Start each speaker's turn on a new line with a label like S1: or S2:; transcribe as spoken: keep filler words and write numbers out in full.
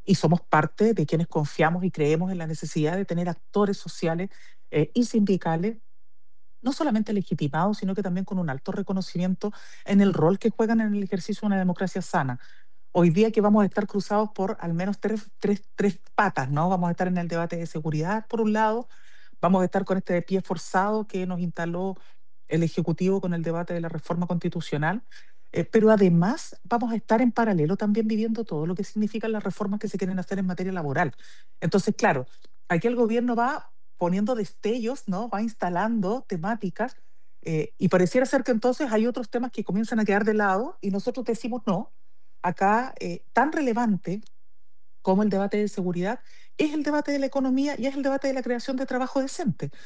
S1: y somos parte de quienes confiamos y creemos en la necesidad de tener actores sociales eh, y sindicales no solamente legitimados, sino que también con un alto reconocimiento en el rol que juegan en el ejercicio de una democracia sana. Hoy día que vamos a estar cruzados por al menos tres, tres, tres patas, ¿no? Vamos a estar en el debate de seguridad, por un lado, vamos a estar con este pie forzado que nos instaló el Ejecutivo con el debate de la reforma constitucional, eh, pero además vamos a estar en paralelo también viviendo todo lo que significan las reformas que se quieren hacer en materia laboral. Entonces, claro, aquí el gobierno va poniendo destellos, ¿no? Va instalando temáticas eh, y pareciera ser que entonces hay otros temas que comienzan a quedar de lado y nosotros decimos no. Acá, eh, tan relevante como el debate de seguridad es el debate de la economía y es el debate de la creación de trabajo decente.